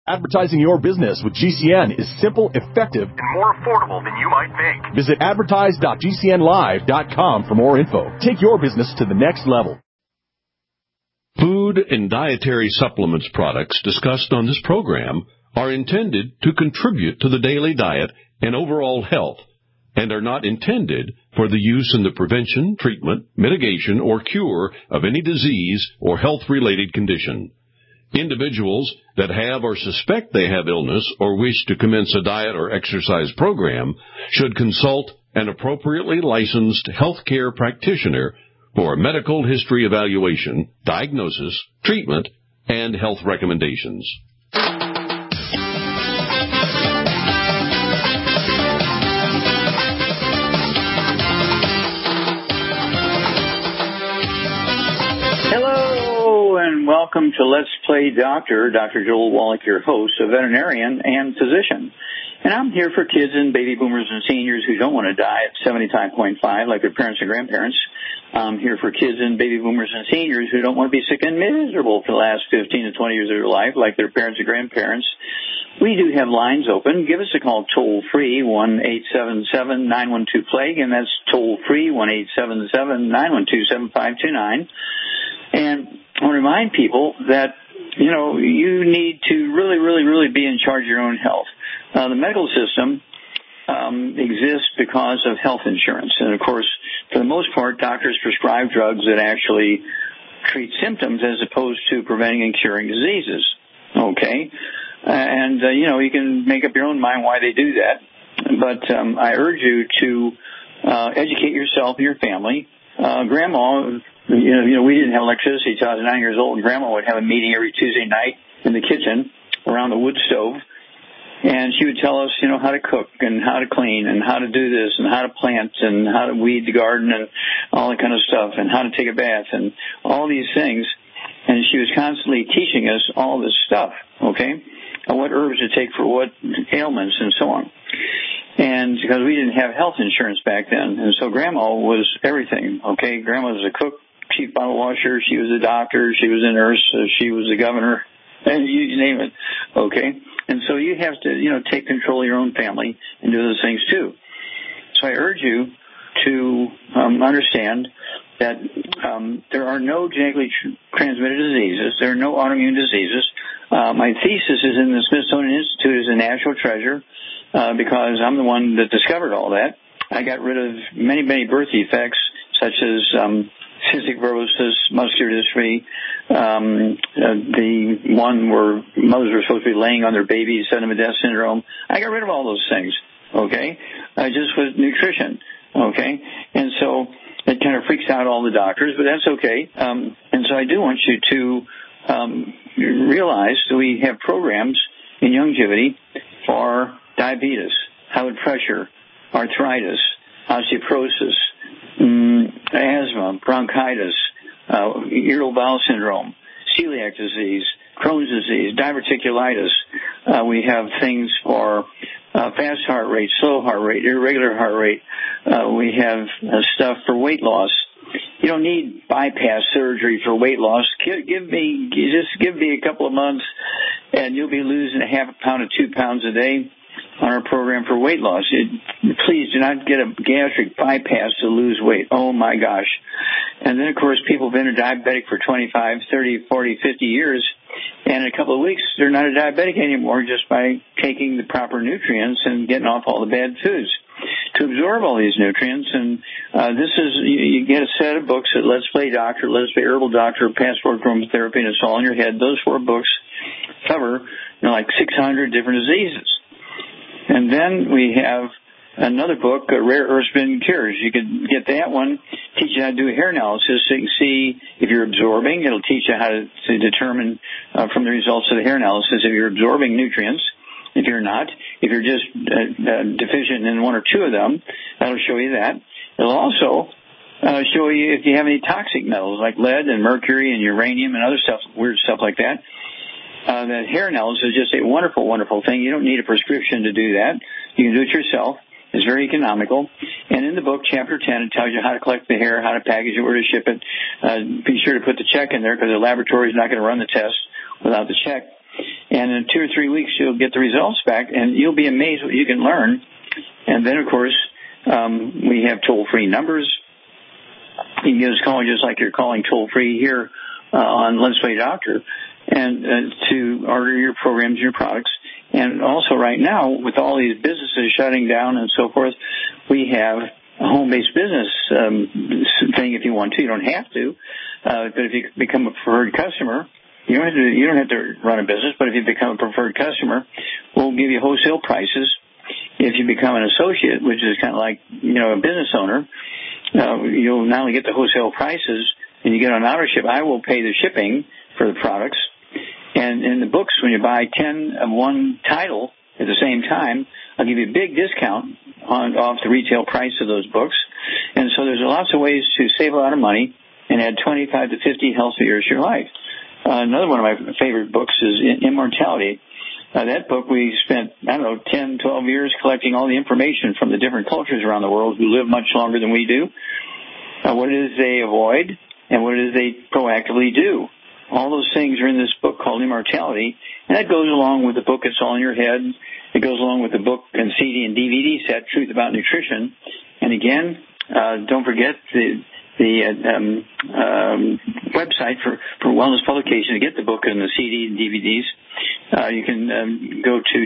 Advertising your business with GCN is simple, effective, and more affordable than you might think. Visit advertise.gcnlive.com for more info. Take your business to the next level. Food and dietary supplements products discussed on this program are intended to contribute to the daily diet and overall health and are not intended for the use in the prevention, treatment, mitigation, or cure of any disease or health-related condition. Individuals that have or suspect they have illness or wish to commence a diet or exercise program should consult an appropriately licensed healthcare practitioner for a medical history evaluation, diagnosis, treatment, and health recommendations. Welcome to Let's Play Doctor. Dr. Joel Wallach, your host, a veterinarian and physician. And I'm here for kids and baby boomers and seniors who don't want to die at 75.5 like their parents and grandparents. I'm here for kids and baby boomers and seniors who don't want to be sick and miserable for the last 15 to 20 years of their life like their parents and grandparents. We do have lines open. Give us a call toll-free, 1-877-912-PLAGUE, and that's toll-free, 1-877-912-7529. And I want to remind people that, you need to really be in charge of your own health. The medical system exists because of health insurance. And, of course, for the most part, doctors prescribe drugs that actually treat symptoms as opposed to preventing and curing diseases. Okay? And, you can make up your own mind why they do that. But I urge you to educate yourself and your family. Grandma... we didn't have electricity until I was 9 years old, and Grandma would have a meeting every Tuesday night in the kitchen around the wood stove, and she would tell us, how to cook and how to clean and how to do this and how to plant and how to weed the garden and all that kind of stuff and how to take a bath and all these things. And she was constantly teaching us all this stuff, okay, and what herbs to take for what ailments and so on. And because we didn't have health insurance back then, and so Grandma was everything, okay? Grandma was a cook, chief bottle washer, she was a doctor, she was a nurse, she was a governor, and you name it, okay? And so you have to, take control of your own family and do those things too. So I urge you to understand that there are no genetically transmitted diseases. There are no autoimmune diseases. My thesis is in the Smithsonian Institute as a national treasure because I'm the one that discovered all that. I got rid of many birth defects such as cystic fibrosis, muscular dystrophy, the one where mothers were supposed to be laying on their babies, sudden death syndrome. I got rid of all those things, okay, just with nutrition, okay? And so it kind of freaks out all the doctors, but that's okay. And so I do want you to realize that we have programs in Youngevity for diabetes, high blood pressure, arthritis, osteoporosis, asthma, bronchitis, irritable bowel syndrome, celiac disease, Crohn's disease, diverticulitis. We have things for fast heart rate, slow heart rate, irregular heart rate. We have stuff for weight loss. You don't need bypass surgery for weight loss. Just give me a couple of months, and you'll be losing a half a pound to 2 pounds a day on our program for weight loss. Please do not get a gastric bypass to lose weight. Oh, my gosh. And then, of course, people have been a diabetic for 25, 30, 40, 50 years, and in a couple of weeks, they're not a diabetic anymore just by taking the proper nutrients and getting off all the bad foods to absorb all these nutrients. And this is, you get a set of books at Let's Play Doctor, Let's Play Herbal Doctor, Passport Aromatherapy, and It's All in Your Head. Those 4 books cover, like 600 different diseases. And then we have another book, Rare Earths Been Cures. You can get that one, teach you how to do a hair analysis so you can see if you're absorbing. It'll teach you how to determine from the results of the hair analysis if you're absorbing nutrients. If you're not, if you're just deficient in 1 or 2 of them, that'll show you that. It'll also show you if you have any toxic metals like lead and mercury and uranium and other stuff, weird stuff like that. That hair analysis is just a wonderful, wonderful thing. You don't need a prescription to do that. You can do it yourself. It's very economical. And in the book, Chapter 10, it tells you how to collect the hair, how to package it, where to ship it. Be sure to put the check in there because the laboratory is not going to run the test without the check. And in 2 or 3 weeks, you'll get the results back, and you'll be amazed what you can learn. And then, of course, we have toll-free numbers. You can give us a call just like you're calling toll-free here on Let's Play Doctor, and to order your programs, your products. And also right now, with all these businesses shutting down and so forth, we have a home-based business thing if you want to. You don't have to. But if you become a preferred customer, you don't have to run a business, but if you become a preferred customer, we'll give you wholesale prices. If you become an associate, which is kind of like, a business owner, you'll not only get the wholesale prices, and you get on auto ship, I will pay the shipping for the products. And in the books, when you buy 10 of one title at the same time, I'll give you a big discount off the retail price of those books. And so there's lots of ways to save a lot of money and add 25 to 50 healthy years to your life. Another one of my favorite books is Immortality. That book, we spent, 10, 12 years collecting all the information from the different cultures around the world who live much longer than we do, what it is they avoid, and what it is they proactively do. All those things are in this book called Immortality, and that goes along with the book It's All in Your Head. It goes along with the book and CD and DVD set, Truth About Nutrition. And again, don't forget the website for wellness publication to get the book and the CD and DVDs. You can go to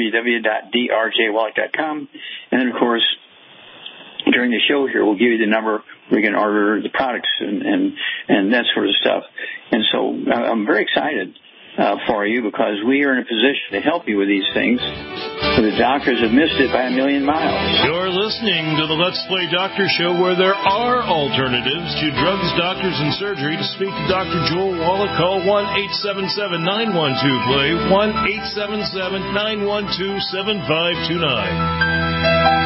www.drjwallach.com, and then, of course, during the show here, we'll give you the number where you can order the products and that sort of stuff. And so I'm very excited for you, because we are in a position to help you with these things. The doctors have missed it by a million miles. You're listening to the Let's Play Doctor Show, where there are alternatives to drugs, doctors, and surgery. To speak to Dr. Joel Wallach, call 1-877-912-PLAY, 1-877-912-7529.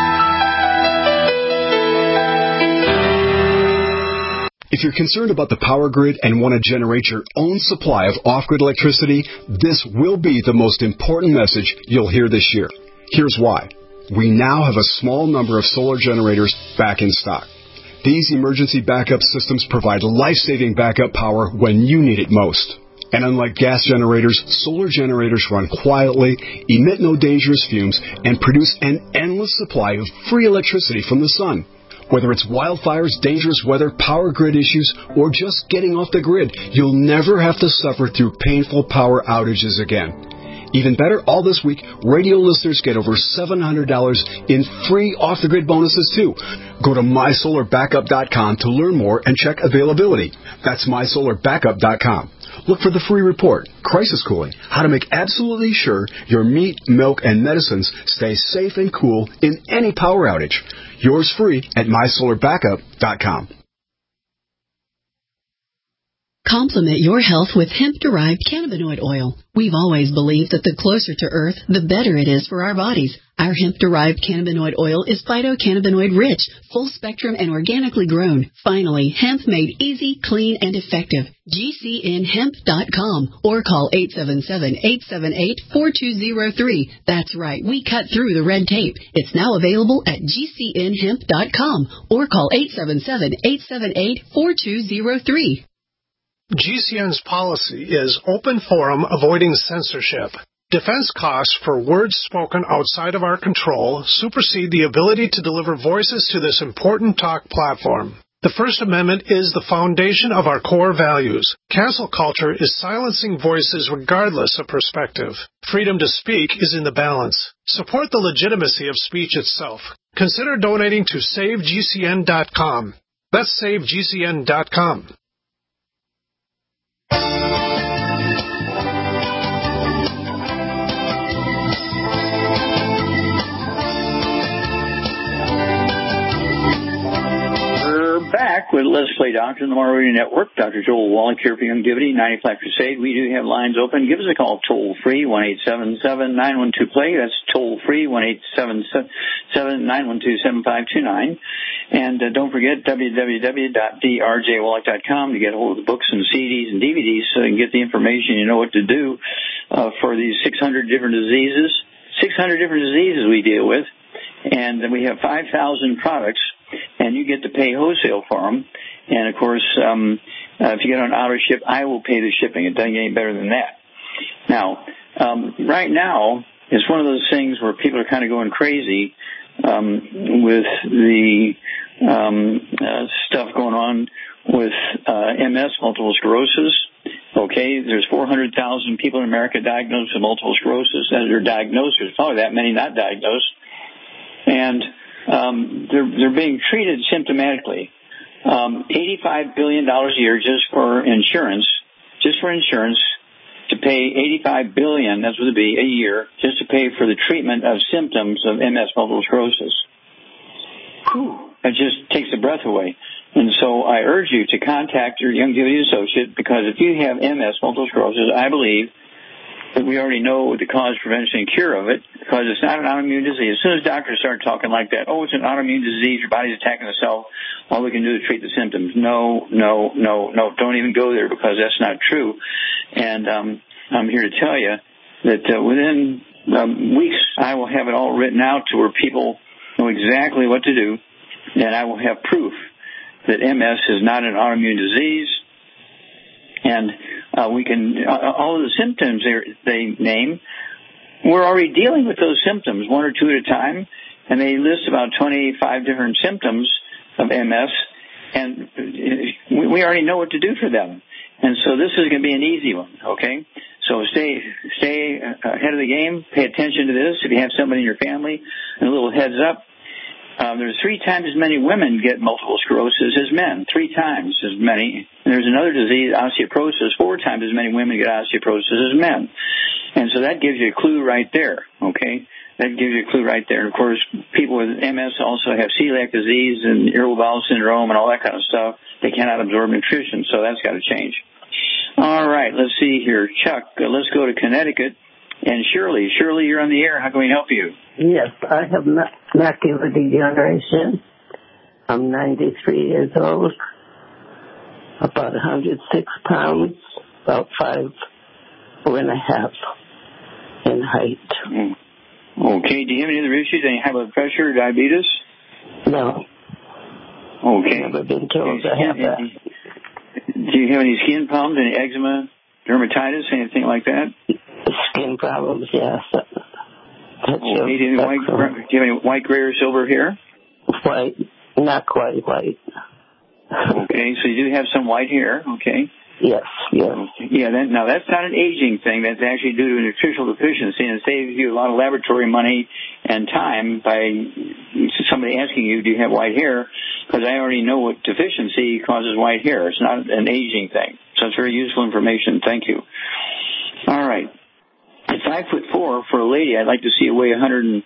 If you're concerned about the power grid and want to generate your own supply of off-grid electricity, this will be the most important message you'll hear this year. Here's why. We now have a small number of solar generators back in stock. These emergency backup systems provide life-saving backup power when you need it most. And unlike gas generators, solar generators run quietly, emit no dangerous fumes, and produce an endless supply of free electricity from the sun. Whether it's wildfires, dangerous weather, power grid issues, or just getting off the grid, you'll never have to suffer through painful power outages again. Even better, all this week, radio listeners get over $700 in free off-the-grid bonuses, too. Go to MySolarBackup.com to learn more and check availability. That's MySolarBackup.com. Look for the free report, Crisis Cooling, how to make absolutely sure your meat, milk, and medicines stay safe and cool in any power outage. Yours free at MySolarBackup.com. Complement your health with hemp-derived cannabinoid oil. We've always believed that the closer to Earth, the better it is for our bodies. Our hemp-derived cannabinoid oil is phytocannabinoid-rich, full-spectrum, and organically grown. Finally, hemp made easy, clean, and effective. GCNhemp.com or call 877-878-4203. That's right, we cut through the red tape. It's now available at GCNhemp.com or call 877-878-4203. GCN's policy is open forum, avoiding censorship. Defense costs for words spoken outside of our control supersede the ability to deliver voices to this important talk platform. The First Amendment is the foundation of our core values. Cancel culture is silencing voices regardless of perspective. Freedom to speak is in the balance. Support the legitimacy of speech itself. Consider donating to SaveGCN.com. That's SaveGCN.com. Back with Let's Play Doctor on the Tomorrow Radio Network. Dr. Joel Wallach here for Youngevity, 95 Crusade. We do have lines open. Give us a call toll-free, 1-877-912-PLAY. That's toll-free, 1-877-912-7529. And don't forget, www.drjwallach.com to get a hold of the books and CDs and DVDs so you can get the information. You know what to do for these 600 different diseases. 600 different diseases we deal with. And then we have 5,000 products, and you get to pay wholesale for them. And, of course, if you get on auto ship, I will pay the shipping. It doesn't get any better than that. Now, right now, it's one of those things where people are kind of going crazy with the stuff going on with MS, multiple sclerosis. Okay, there's 400,000 people in America diagnosed with multiple sclerosis. As they're diagnosed, there's probably that many not diagnosed. And they're being treated symptomatically. $85 billion a year just for insurance, to pay $85 billion, that's what it be, a year, just to pay for the treatment of symptoms of MS, multiple sclerosis. It just takes the breath away. And so I urge you to contact your Youngevity associate, because if you have MS, multiple sclerosis, I believe that we already know the cause, prevention, and cure of it, because it's not an autoimmune disease. As soon as doctors start talking like that, oh, it's an autoimmune disease, your body's attacking itself, all we can do is treat the symptoms. No, don't even go there, because that's not true. And I'm here to tell you that within weeks, I will have it all written out to where people know exactly what to do, and I will have proof that MS is not an autoimmune disease. And we can, all of the symptoms they name, we're already dealing with those symptoms, one or two at a time, and they list about 25 different symptoms of MS, and we already know what to do for them. And so this is going to be an easy one, okay? So stay ahead of the game, pay attention to this. If you have somebody in your family, and a little heads up, there's 3 times as many women get multiple sclerosis as men, 3 times as many. And there's another disease, osteoporosis, 4 times as many women get osteoporosis as men. And so that gives you a clue right there, okay? That gives you a clue right there. And, of course, people with MS also have celiac disease and irritable bowel syndrome and all that kind of stuff. They cannot absorb nutrition, so that's got to change. All right, let's see here. Chuck, let's go to Connecticut. And Shirley, you're on the air. How can we help you? Yes, I have macular degeneration. I'm 93 years old, about 106 pounds, about 5'1.5" in height. Okay, do you have any other issues? Any high blood pressure or diabetes? No. Okay. Never been told to have that. Do you have any skin problems, any eczema, dermatitis, anything like that? Skin problems, yes. Okay, do you have any white, gray, or silver hair? White, not quite white. Okay, so you do have some white hair, okay? Yes. Yeah, now that's not an aging thing. That's actually due to a nutritional deficiency, and it saves you a lot of laboratory money and time by somebody asking you, do you have white hair? Because I already know what deficiency causes white hair. It's not an aging thing. So it's very useful information. Thank you. All right. At 5'4" for a lady, I'd like to see you weigh 120.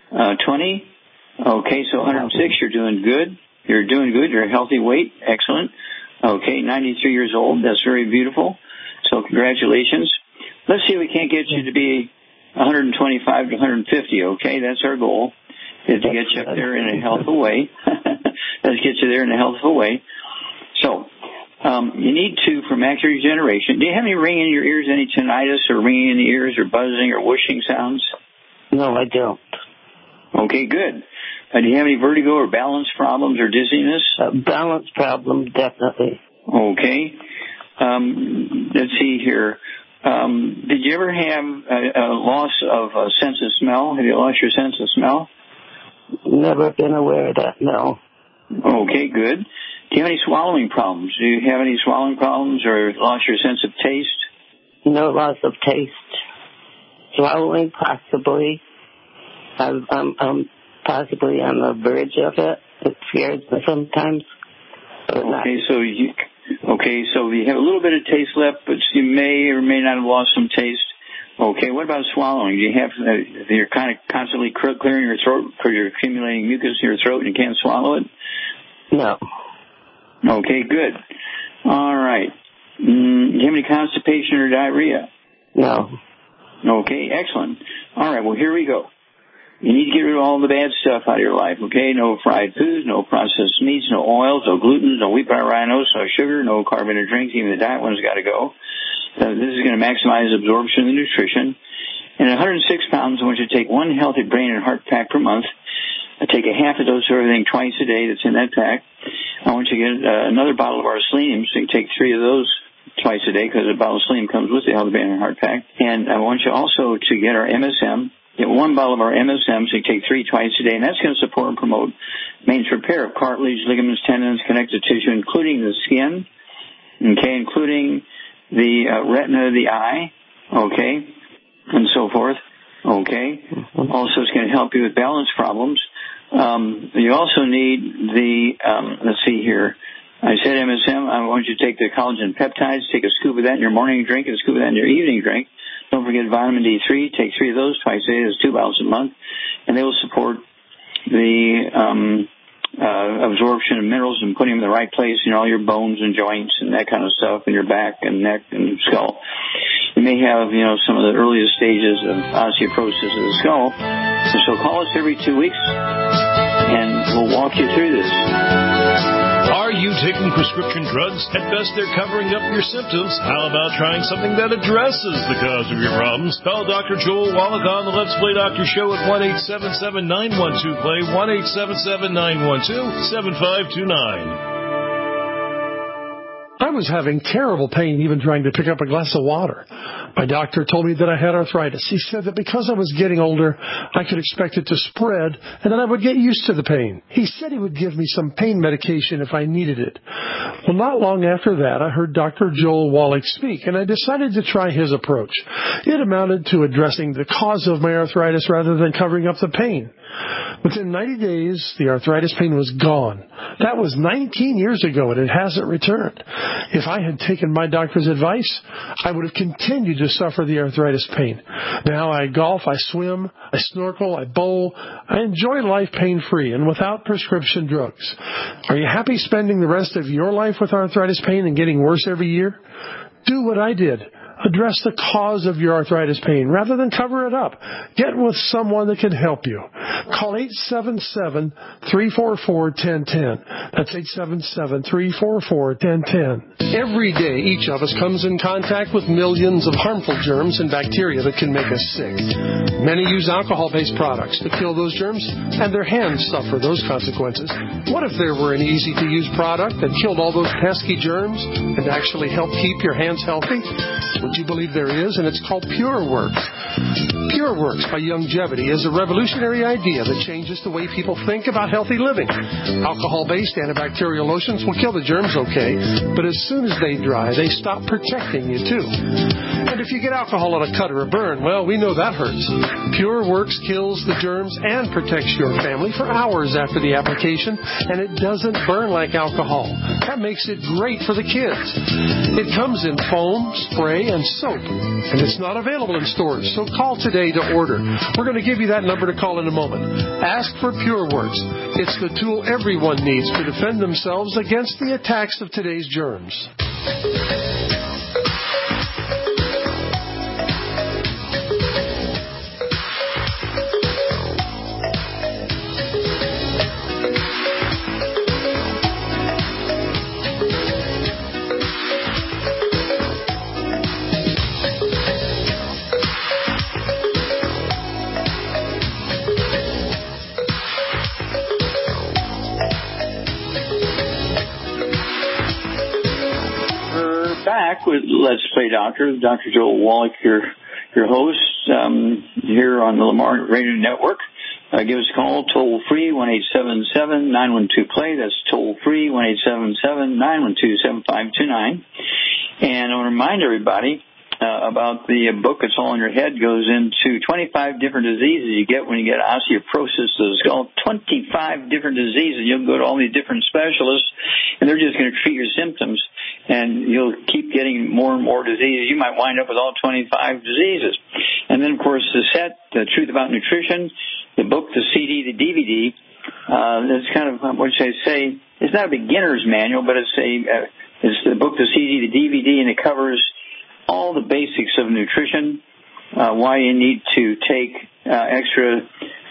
Okay, so 106, you're doing good. You're doing good. You're a healthy weight. Excellent. Okay, 93 years old. That's very beautiful. So congratulations. Let's see if we can't get you to be 125 to 150, okay? That's our goal, is to get you up there in a healthful way. Let's get you there in a healthful way. So you need to, for macular degeneration, do you have any ringing in your ears, any tinnitus or ringing in the ears or buzzing or whooshing sounds? No, I don't. Okay, good. Do you have any vertigo or balance problems or dizziness? Balance problem, definitely. Okay. Let's see here. Did you ever have a loss of a sense of smell? Have you lost your sense of smell? Never been aware of that, no. Okay, good. Do you have any swallowing problems? Do you have any swallowing problems or lost your sense of taste? No loss of taste. Swallowing, possibly. I'm possibly on the verge of it. It scares me sometimes. Okay, so you have a little bit of taste left, but you may or may not have lost some taste. Okay, what about swallowing? Do you have you're kind of constantly clearing your throat because you're accumulating mucus in your throat and you can't swallow it? No. Okay, good. All right. Do you have any constipation or diarrhea? No. Okay, excellent. All right, well, here we go. You need to get rid of all the bad stuff out of your life, okay? No fried foods, no processed meats, no oils, no gluten, no wheat pyrinos, no sugar, no carbonated drinks. Even the diet one's got to go. This is going to maximize absorption of the nutrition. And at 106 pounds, I want you to take one healthy brain and heart pack per month. Take a half a dose of everything twice a day that's in that pack. I want you to get another bottle of our selenium, so you can take 3 of those twice a day because a bottle of Selenium comes with the Healthy Brain and Heart Pack. And I want you also to get our MSM. Get 1 bottle of our MSM, so you take 3 twice a day, and that's going to support and promote maintenance repair of cartilage, ligaments, tendons, connective tissue, including the skin, okay, including the retina of the eye, okay, and so forth, okay. Also, it's going to help you with balance problems. You also need the, let's see here, I said MSM. I want you to take the collagen peptides, take a scoop of that in your morning drink and a scoop of that in your evening drink. Don't forget vitamin D3. Take 3 of those twice a day. That's 2 bottles a month. And they will support the absorption of minerals and putting them in the right place in all your bones and joints and that kind of stuff in your back and neck and skull. You may have, some of the earliest stages of osteoporosis of the skull. So call us every 2 weeks, and we'll walk you through this. Are you taking prescription drugs? At best, they're covering up your symptoms. How about trying something that addresses the cause of your problems? Call Dr. Joel Wallach on the Let's Play Doctor Show at 1-877-912-PLAY, 1-877-912-7529. I was having terrible pain even trying to pick up a glass of water. My doctor told me that I had arthritis. He said that because I was getting older, I could expect it to spread, and then I would get used to the pain. He said he would give me some pain medication if I needed it. Well, not long after that, I heard Dr. Joel Wallach speak, and I decided to try his approach. It amounted to addressing the cause of my arthritis rather than covering up the pain. Within 90 days, the arthritis pain was gone. That was 19 years ago, and it hasn't returned. If I had taken my doctor's advice, I would have continued to suffer the arthritis pain. Now I golf, I swim, I snorkel, I bowl. I enjoy life pain-free and without prescription drugs. Are you happy spending the rest of your life with arthritis pain and getting worse every year? Do what I did. Address the cause of your arthritis pain rather than cover it up. Get with someone that can help you. Call 877-344-1010. That's 877-344-1010. Every day, each of us comes in contact with millions of harmful germs and bacteria that can make us sick. Many use alcohol-based products to kill those germs, and their hands suffer those consequences. What if there were an easy-to-use product that killed all those pesky germs and actually helped keep your hands healthy? Would you believe there is? And it's called PureWorks. PureWorks by Youngevity is a revolutionary idea that changes the way people think about healthy living. Alcohol-based antibacterial lotions will kill the germs okay, but as soon as they dry, they stop protecting you too. And if you get alcohol on a cut or a burn, well, we know that hurts. PureWorks kills the germs and protects your family for hours after the application, and it doesn't burn like alcohol. That makes it great for the kids. It comes in foam, spray, and soap, and it's not available in stores, so call today to order. We're going to give you that number to call in a moment. Ask for PureWorks. It's the tool everyone needs to defend themselves against the attacks of today's germs. Back with Let's Play Doctor, Dr. Joel Wallach, your host here on the Lamar Radio Network. Give us a call, toll-free, 1-877-912-PLAY. That's toll-free, 1-877-912-7529. And I want to remind everybody about the book that's all in your head. Goes into 25 different diseases you get when you get osteoporosis of the skull. 25 different diseases. You'll go to all these different specialists, and they're just going to treat your symptoms, and you'll keep getting more and more diseases. You might wind up with all 25 diseases. And then, of course, the set, The Truth About Nutrition, the book, the CD, the DVD. That's kind of, what should I say, it's not a beginner's manual, but it's the book, the CD, the DVD, and it covers all the basics of nutrition, why you need to take extra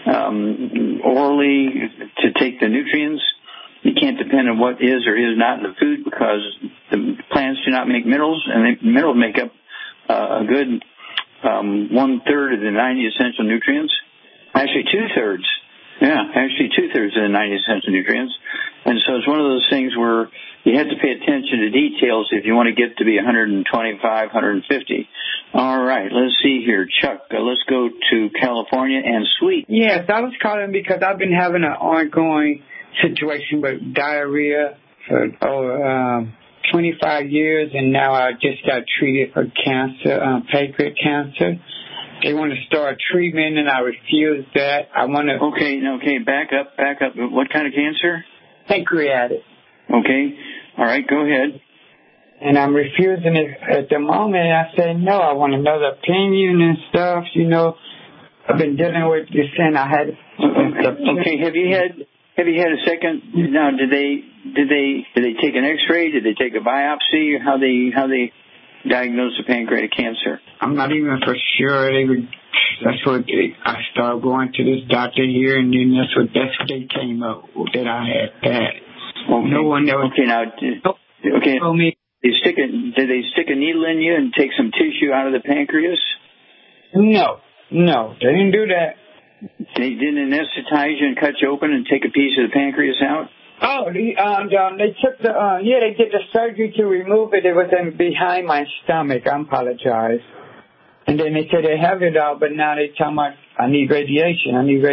orally to take the nutrients. You can't depend on what is or is not in the food because the plants do not make minerals, and minerals make up a good 1/3 of the 90 essential nutrients. Actually, 2/3. Yeah, actually 2/3 of the 90 essential nutrients. And so it's one of those things where you have to pay attention to details if you want to get to be 125, 150. All right, let's see here. Chuck, let's go to California and Sweet. Yes, I was calling because I've been having an ongoing situation with diarrhea for 25 years, and now I just got treated for cancer, pancreatic cancer. They want to start treatment, and I refuse that. I want to... Okay, back up. What kind of cancer? Pancreatic. Okay, all right, go ahead. And I'm refusing it at the moment. I say, no, I want another opinion and stuff, you know. I've been dealing with this, and I had... Okay, have you had a second? Now, did they take an X-ray? Did they take a biopsy? How they diagnose the pancreatic cancer? I'm not even for sure. I started going to this doctor here, and then that's what they came up with, that I had that. Okay. No one ever. Okay, now. Okay. Told me. Did they stick a needle in you and take some tissue out of the pancreas? No, they didn't do that. They didn't anesthetize you and cut you open and take a piece of the pancreas out? Oh, they took they did the surgery to remove it. It was behind my stomach. I apologize. And then they said they have it out, but now they tell me I need radiation.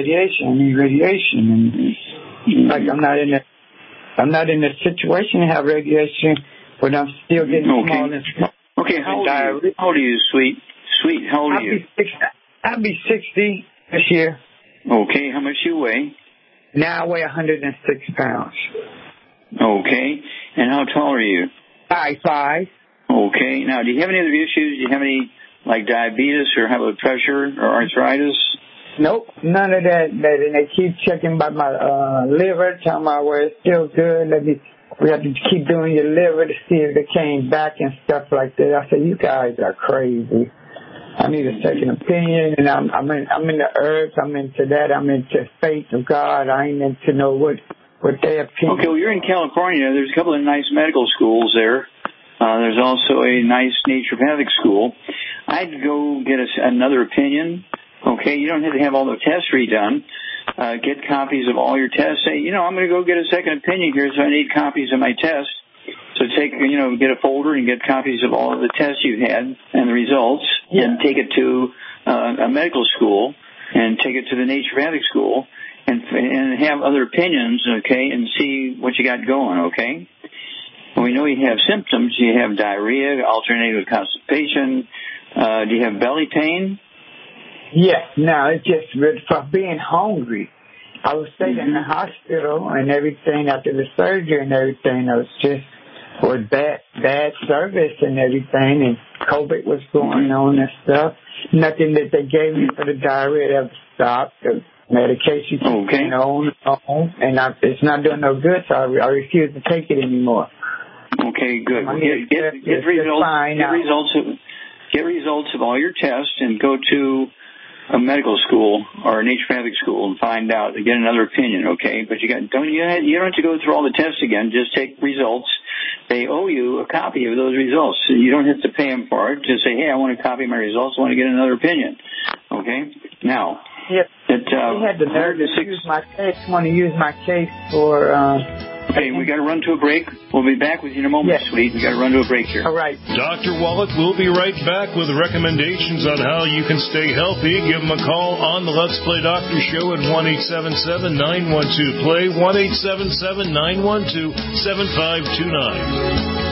And like I'm not in a situation to have radiation, but I'm still getting small and small. Okay, how old are you, Sweet? Sweet, how old are you? I'll be 60 this year. Okay, how much do you weigh? Now I weigh 106 pounds. Okay, and how tall are you? 5'5". Okay, now do you have any other issues? Do you have any, like diabetes or high blood pressure or arthritis? Nope, none of that. And they keep checking by my liver, telling me well, it's still good. We have to keep doing your liver to see if it came back and stuff like that. I said, you guys are crazy. I need a second opinion, and I'm into herbs. I'm into that. I'm into faith of God. I ain't into know what they opinion. Okay, well, you're in California. There's a couple of nice medical schools there. There's also a nice naturopathic school. I'd go get another opinion. Okay, you don't have to have all the tests redone. Get copies of all your tests. Say, I'm going to go get a second opinion here, so I need copies of my tests. So get a folder and get copies of all of the tests you've had and the results, and take it to a medical school and take it to the naturopathic school and have other opinions, okay, and see what you got going, okay? Well, we know you have symptoms. You have diarrhea alternating with constipation. Do you have belly pain? Yeah, no, it's just from being hungry. I was staying in the hospital and everything after the surgery and everything. I was just with bad service and everything, and COVID was going on and stuff. Nothing that they gave me for the diarrhea ever stopped. The medication keeps going on, and it's not doing no good, so I refuse to take it anymore. Okay, good. Get results of all your tests and go to a medical school or a naturopathic school and find out, get another opinion, okay? But you don't have to go through all the tests again. Just take results. They owe you a copy of those results. So you don't have to pay them for it. Just say, hey, I want a copy of my results. I want to get another opinion, okay? Now, they had the nerve to use my case. Want to use my case for. Okay, we got to run to a break. We'll be back with you in a moment, Sweet. We got to run to a break here. All right. Dr. Wallach will be right back with recommendations on how you can stay healthy. Give him a call on the Let's Play Doctor Show at 1-877-912-PLAY, 1-877-912-7529.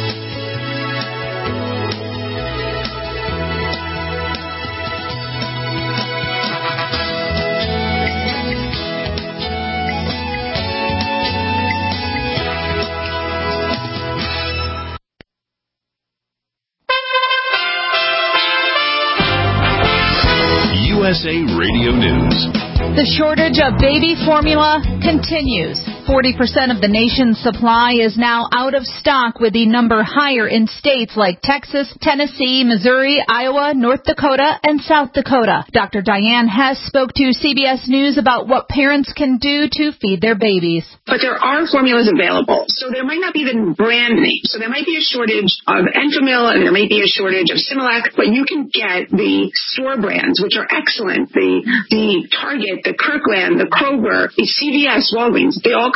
USA Radio News. The shortage of baby formula continues. 40% of the nation's supply is now out of stock, with the number higher in states like Texas, Tennessee, Missouri, Iowa, North Dakota, and South Dakota. Dr. Diane Hess spoke to CBS News about what parents can do to feed their babies. But there are formulas available, so there might not be the brand name. So there might be a shortage of Enfamil, and there might be a shortage of Similac, but you can get the store brands, which are excellent. The Target, the Kirkland, the Kroger, the CVS, Walgreens, they all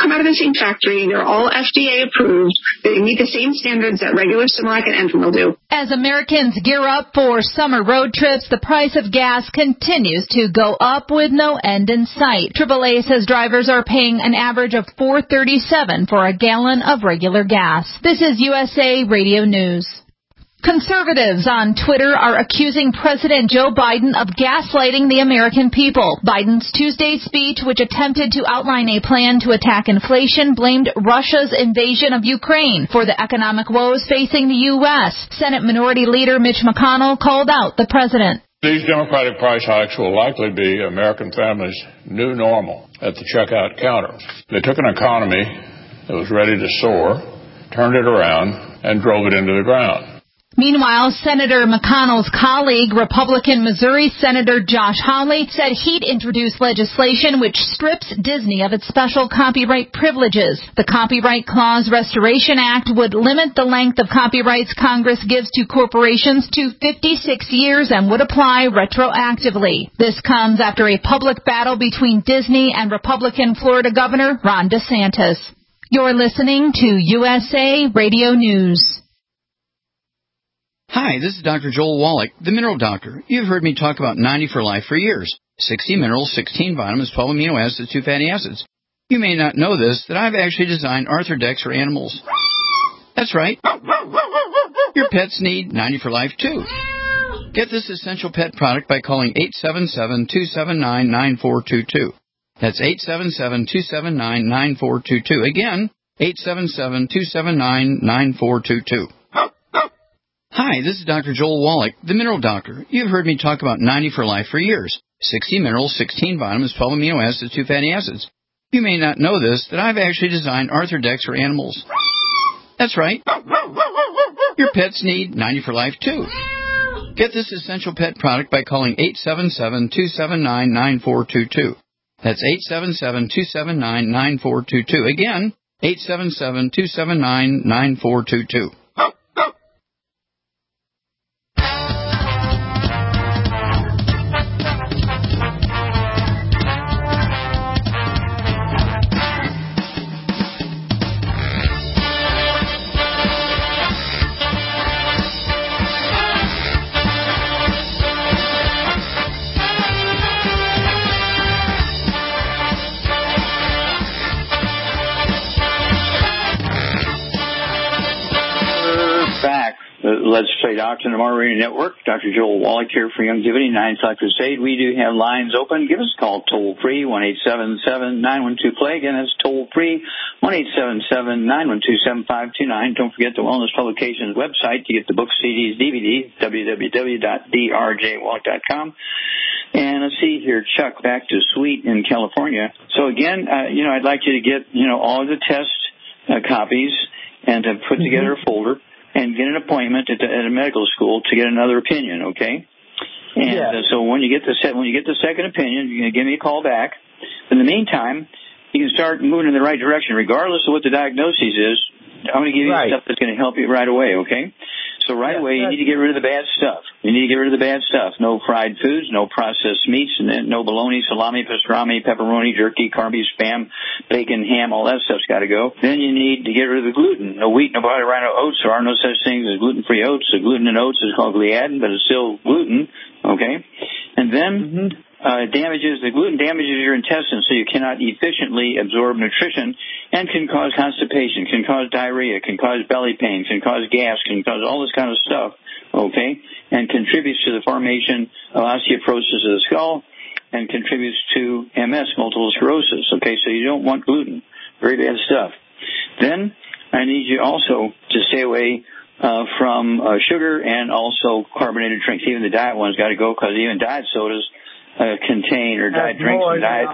come out of the same factory. They're all FDA approved. They meet the same standards that regular Similac and Enfamil do. As Americans gear up for summer road trips, the price of gas continues to go up with no end in sight. AAA says drivers are paying an average of $4.37 for a gallon of regular gas. This is USA Radio News. Conservatives on Twitter are accusing President Joe Biden of gaslighting the American people. Biden's Tuesday speech, which attempted to outline a plan to attack inflation, blamed Russia's invasion of Ukraine for the economic woes facing the U.S. Senate Minority Leader Mitch McConnell called out the president. These Democratic price hikes will likely be American families' new normal at the checkout counter. They took an economy that was ready to soar, turned it around, and drove it into the ground. Meanwhile, Senator McConnell's colleague, Republican Missouri Senator Josh Hawley, said he'd introduce legislation which strips Disney of its special copyright privileges. The Copyright Clause Restoration Act would limit the length of copyrights Congress gives to corporations to 56 years and would apply retroactively. This comes after a public battle between Disney and Republican Florida Governor Ron DeSantis. You're listening to USA Radio News. Hi, this is Dr. Joel Wallach, the Mineral Doctor. You've heard me talk about 90 for Life for years. 60 minerals, 16 vitamins, 12 amino acids, 2 fatty acids. You may not know this, that I've actually designed Arthrodex for animals. That's right. Your pets need 90 for Life, too. Get this essential pet product by calling 877-279-9422. That's 877-279-9422. Again, 877-279-9422. Hi, this is Dr. Joel Wallach, the Mineral Doctor. You've heard me talk about 90 for Life for years. 60 minerals, 16 vitamins, 12 amino acids, 2 fatty acids. You may not know this, that I've actually designed Arthrodex for animals. That's right. Your pets need 90 for Life, too. Get this essential pet product by calling 877-279-9422. That's 877-279-9422. Again, 877-279-9422. Let's Play Doctor on the Martin Radio Network. Dr. Joel Wallach here for Youngevity, 9 o'clock Crusade. We do have lines open. Give us a call toll-free, 1-877-912-PLAY. Again, that's toll-free, 1-877-912-7529. Don't forget the Wellness Publications website to get the books, CDs, DVDs, www.drjwallach.com. And let's see here, Chuck, back to Sweet in California. So again, I'd like you to get, all of the test copies and to put together a folder and get an appointment at a medical school to get another opinion, okay? And so when you get the second opinion, you're going to give me a call back. In the meantime, you can start moving in the right direction, regardless of what the diagnosis is. I'm going to give you stuff that's going to help you right away, okay? So right away, you need to get rid of the bad stuff. You need to get rid of the bad stuff. No fried foods, no processed meats, and no bologna, salami, pastrami, pepperoni, jerky, carby, spam, bacon, ham, all that stuff's got to go. Then you need to get rid of the gluten. No wheat, no butter, no oats. There are no such things as gluten-free oats. The gluten in oats is called gliadin, but it's still gluten, okay? And then the gluten damages your intestines, so you cannot efficiently absorb nutrition and can cause constipation, can cause diarrhea, can cause belly pain, can cause gas, can cause all this kind of stuff, okay, and contributes to the formation of osteoporosis of the skull and contributes to MS, multiple sclerosis, okay, so you don't want gluten. Very bad stuff. Then I need you also to stay away from sugar and also carbonated drinks. Even the diet ones got to go because even diet sodas contain or diet drinks and diet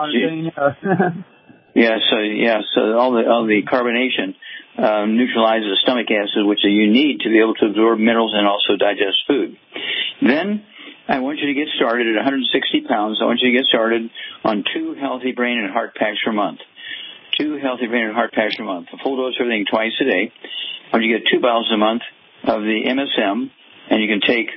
so all the carbonation neutralizes the stomach acid, which you need to be able to absorb minerals and also digest food. Then I want you to get started at 160 pounds. I want you to get started on 2 healthy brain and heart packs per month. 2 healthy brain and heart packs per month. A full dose of everything twice a day. I want you to get 2 bottles a month of the MSM, and you can take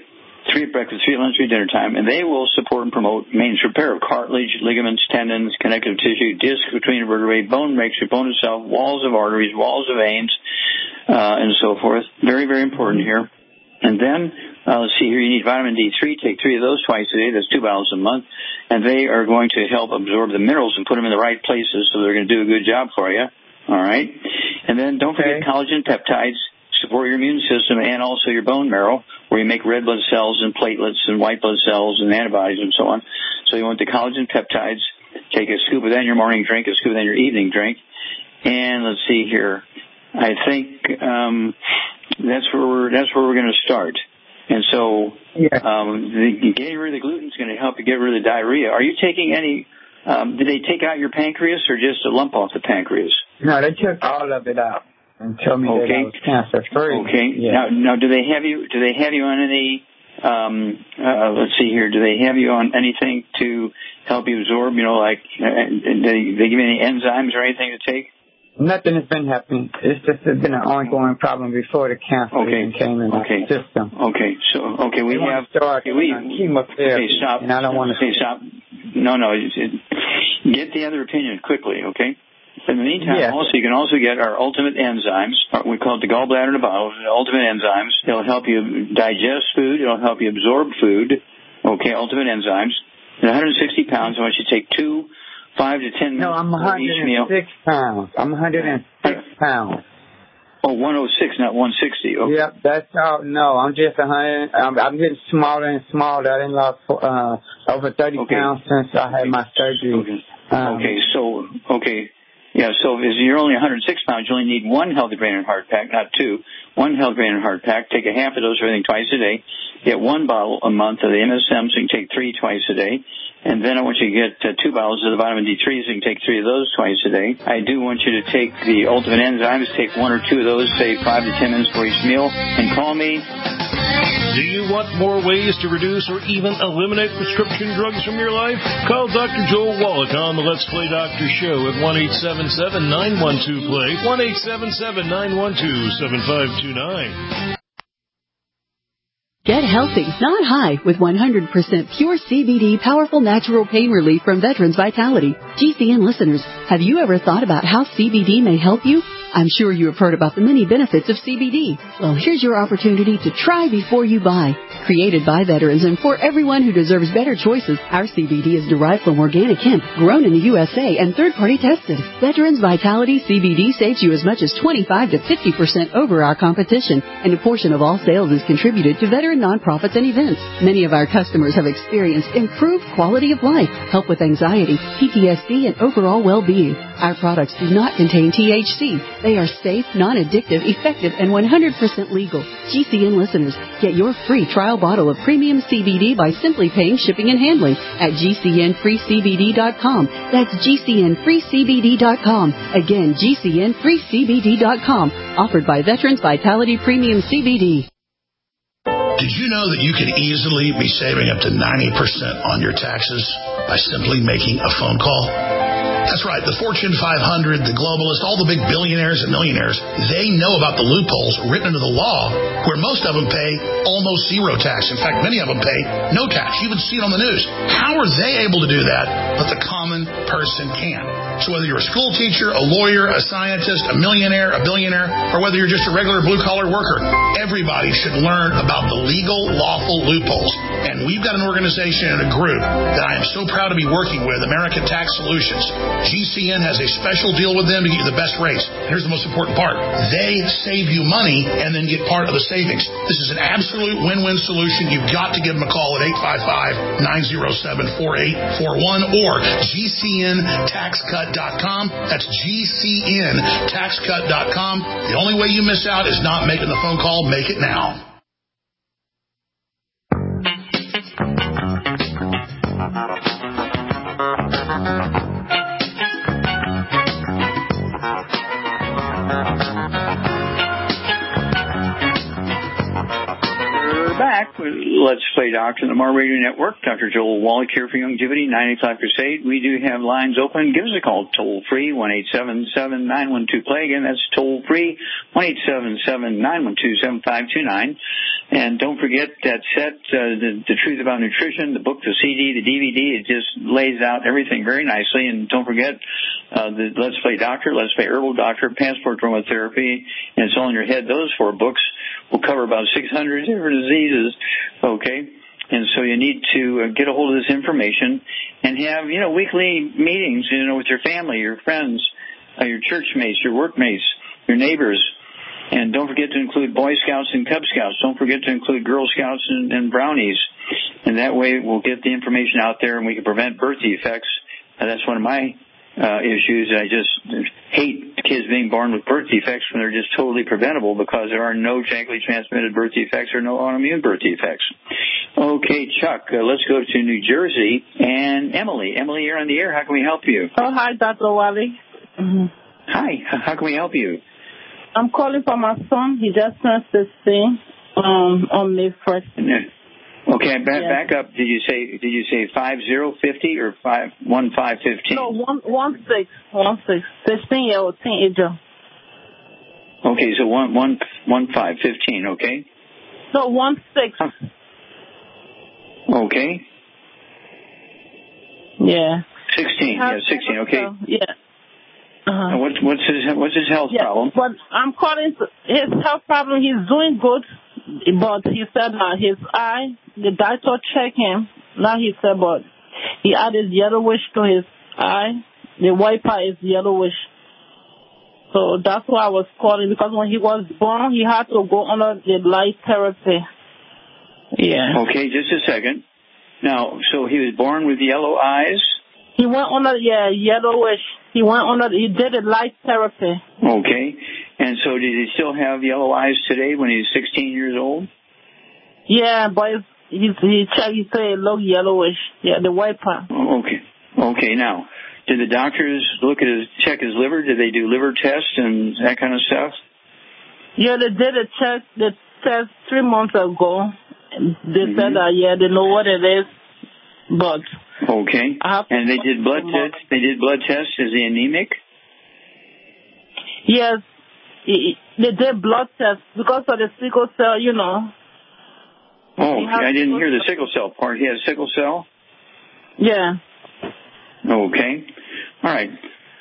3 at breakfast, 3 at lunch, 3 at dinner time, and they will support and promote maintenance repair of cartilage, ligaments, tendons, connective tissue, disc between vertebrae, bone mixture, bone itself, walls of arteries, walls of veins, and so forth. Very, very important here. And then, let's see here, you need vitamin D3. Take 3 of those twice a day. That's 2 bottles a month. And they are going to help absorb the minerals and put them in the right places, so they're going to do a good job for you. All right? And then don't forget collagen peptides, support your immune system and also your bone marrow, where you make red blood cells and platelets and white blood cells and antibodies and so on. So you want the collagen peptides. Take a scoop of that in your morning drink, a scoop of that in your evening drink. And let's see here. I think that's where we're going to start. And so getting rid of the gluten is going to help you get rid of the diarrhea. Are you taking any? Did they take out your pancreas or just a lump off the pancreas? No, they took all of it out and told me that I was cancer free. Okay. Yeah. Now, do they have you on any? Let's see here. Do they have you on anything to help you absorb? You know, like they give you any enzymes or anything to take? Nothing has been happening. It's just been an ongoing problem before the cancer even came in the system. Okay. So we have chemotherapy. Okay, stop. And I don't want to stop. No. Get the other opinion quickly. Okay. In the meantime, also you can also get our ultimate enzymes. We call it the gallbladder in a bottle. The ultimate enzymes. It'll help you digest food. It'll help you absorb food. Okay, ultimate enzymes. At 160 pounds, I want you to take 5 to 10 minutes. No, I'm 106 pounds. I'm 106 pounds. Oh, 106, not 160. Okay. Yep, that's all. No, I'm just 100. I'm getting smaller and smaller. I didn't lost over 30 pounds since I had my surgery. So if you're only 106 pounds, you only need 1 Healthy Brain and Heart Pack, not 2. 1 Healthy Brain and Heart Pack. Take a half of those for everything twice a day. Get 1 bottle a month of the MSM, so you can take 3 twice a day. And then I want you to get 2 bottles of the vitamin D3, so you can take 3 of those twice a day. I do want you to take the Ultimate Enzymes, take 1 or 2 of those, say 5 to 10 minutes for each meal, and call me. Do you want more ways to reduce or even eliminate prescription drugs from your life? Call Dr. Joel Wallach on the Let's Play Doctor Show at 1-877-912-PLAY, 1-877-912-7529. Get healthy, not high, with 100% pure CBD powerful natural pain relief from Veterans Vitality. GCN listeners, have you ever thought about how CBD may help you? I'm sure you have heard about the many benefits of CBD. Well, here's your opportunity to try before you buy. Created by veterans and for everyone who deserves better choices, our CBD is derived from organic hemp, grown in the USA, and third-party tested. Veterans Vitality CBD saves you as much as 25 to 50% over our competition, and a portion of all sales is contributed to veteran nonprofits and events. Many of our customers have experienced improved quality of life, help with anxiety, PTSD, and overall well-being. Our products do not contain THC. They are safe, non-addictive, effective, and 100% legal. GCN listeners, get your free trial bottle of premium CBD by simply paying shipping and handling at GCNFreeCBD.com. That's GCNFreeCBD.com. Again, GCNFreeCBD.com. Offered by Veterans Vitality Premium CBD. Did you know that you could easily be saving up to 90% on your taxes by simply making a phone call? That's right. The Fortune 500, the globalists, all the big billionaires and millionaires, they know about the loopholes written into the law where most of them pay almost zero tax. In fact, many of them pay no tax. You even see it on the news. How are they able to do that, but the common person can? So whether you're a school teacher, a lawyer, a scientist, a millionaire, a billionaire, or whether you're just a regular blue-collar worker, everybody should learn about the legal, lawful loopholes. And we've got an organization and a group that I am so proud to be working with, American Tax Solutions. GCN has a special deal with them to get you the best rates. Here's the most important part. They save you money and then get part of the savings. This is an absolute win-win solution. You've got to give them a call at 855-907-4841 or GCNTaxCut.com. That's GCNTaxCut.com. The only way you miss out is not making the phone call. Make it now. Back. Let's Play Doctor on the Mar Radio Network. Dr. Joel Wallach here for Longevity 95 Crusade. We do have lines open. Give us a call toll-free, 1-877-912-PLAY. Again, that's toll-free, 1-877-912-7529. And don't forget that set, The Truth About Nutrition, the book, the CD, the DVD. It just lays out everything very nicely. And don't forget the Let's Play Doctor, Let's Play Herbal Doctor, Passport Aromatherapy, and It's All in Your Head. Those 4 books will cover about 600 different diseases, okay? And so you need to get a hold of this information and have, weekly meetings, with your family, your friends, your church mates, your workmates, your neighbors. And don't forget to include Boy Scouts and Cub Scouts. Don't forget to include Girl Scouts and Brownies. And that way we'll get the information out there and we can prevent birth defects. That's one of my issues. I just hate kids being born with birth defects when they're just totally preventable because there are no genetically transmitted birth defects or no autoimmune birth defects. Okay, Chuck, let's go to New Jersey. And Emily. Emily, you're on the air. How can we help you? Oh, hi, Dr. Wally. Hi. How can we help you? I'm calling for my son. He just turned 16 on May 1st. Okay, back up. Did you say 50 or 15? No, 16. 16-year-old teenager. Okay, so 15. Okay. No, 16. Okay. Yeah. 16. Yeah, 16. Okay. Yeah. What's his health problem? But I'm calling his health problem. He's doing good, but he said his eye. The doctor checked him. Now he said, but he added yellowish to his eye. The white part is yellowish. So that's why I was calling, because when he was born, he had to go under the light therapy. Yeah. Okay, just a second. Now, so he was born with yellow eyes? He went under, yellowish. He did a light therapy. Okay. And so did he still have yellow eyes today when he's 16 years old? Yeah, but he checked, he said it looked yellowish. Yeah, the white part. Okay. Okay, now, did the doctors check his liver? Did they do liver tests and that kind of stuff? Yeah, they did the test 3 months ago. They said that, they know what it is, but... Okay. And they did blood tests. They did blood tests. Is he anemic? Yes. They did blood tests because of the sickle cell, Oh, I didn't hear the sickle cell part. He has sickle cell? Yeah. Okay. All right.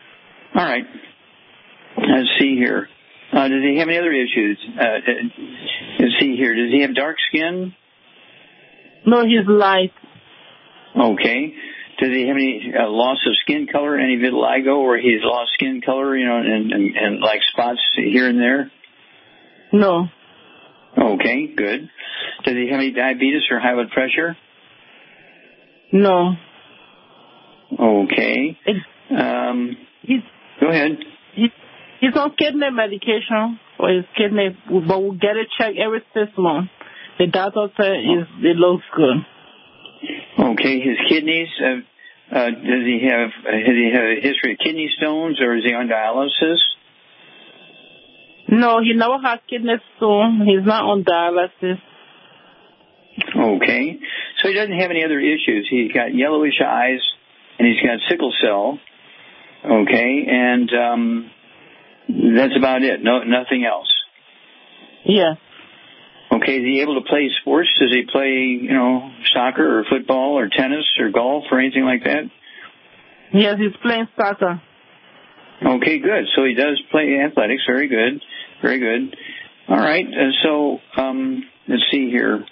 Let's see here. Does he have any other issues? Let's see here. Does he have dark skin? No, he's light. Okay. Does he have any loss of skin color, any vitiligo, where he's lost skin color, and like spots here and there? No. Okay, good. Does he have any diabetes or high blood pressure? No. Okay. Go ahead. He's on kidney medication for his kidney, but we'll get it checked every 6 months. The doctor said it looks good. Okay, his kidneys, has he have a history of kidney stones, or is he on dialysis? No, he never had kidney stone. He's not on dialysis. Okay, so he doesn't have any other issues. He's got yellowish eyes, and he's got sickle cell. Okay, and that's about it. No, nothing else. Yeah. Okay, is he able to play sports? Does he play, soccer or football or tennis or golf or anything like that? Yes, he's playing soccer. Okay, good. So he does play athletics. Very good. Very good. All right. So let's see here.